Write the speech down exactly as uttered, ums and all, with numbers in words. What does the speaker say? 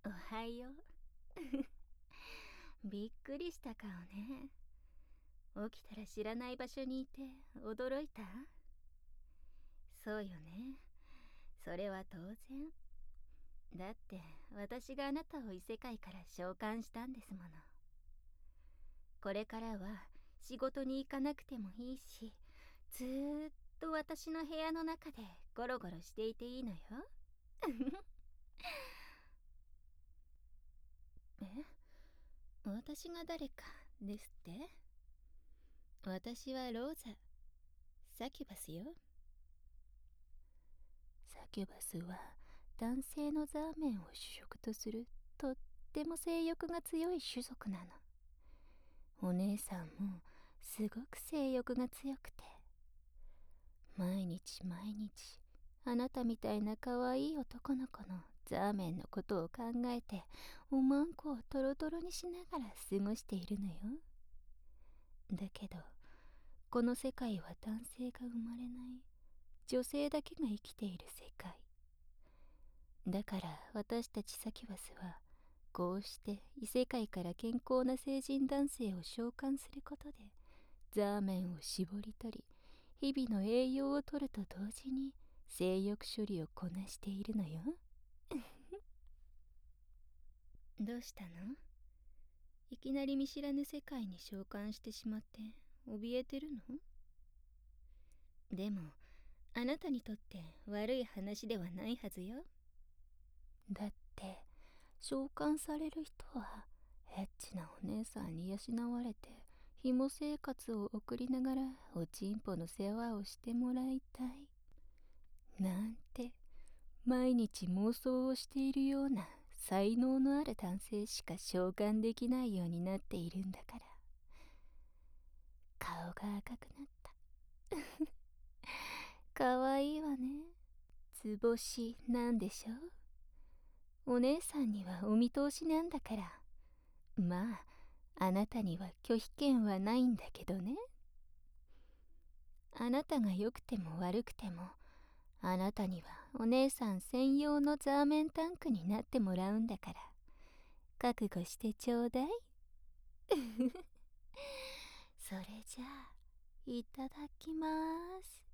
おはよう。びっくりした顔ね。起きたら知らない場所にいて驚いた？そうよね。それは当然。だって私があなたを異世界から召喚したんですもの。これからは仕事に行かなくてもいいし、ずーっと私の部屋の中でゴロゴロしていていいのよ。え、私が誰かですって？私はローザ、サキュバスよ。サキュバスは男性のザーメンを主食とするとっても性欲が強い種族なの。お姉さんもすごく性欲が強くて、毎日毎日あなたみたいな可愛い男の子のザーメンのことを考えておまんこをトロトロにしながら過ごしているのよ。だけどこの世界は男性が生まれない女性だけが生きている世界だから、私たちサキュバスはこうして異世界から健康な成人男性を召喚することでザーメンを絞り取り、日々の栄養をとると同時に性欲処理をこなしているのよ。どうしたの？いきなり見知らぬ世界に召喚してしまって怯えてるの？でもあなたにとって悪い話ではないはずよ。だって召喚される人はエッチなお姉さんに養われて紐生活を送りながらおちんぽの世話をしてもらいたいなんて毎日妄想をしているような才能のある男性しか召喚できないようになっているんだから。顔が赤くなった。かわいいわね。図星なんでしょう。お姉さんにはお見通しなんだから。まああなたには拒否権はないんだけどね。あなたが良くても悪くてもあなたにはお姉さん専用のザーメンタンクになってもらうんだから覚悟してちょうだい。それじゃあいただきます。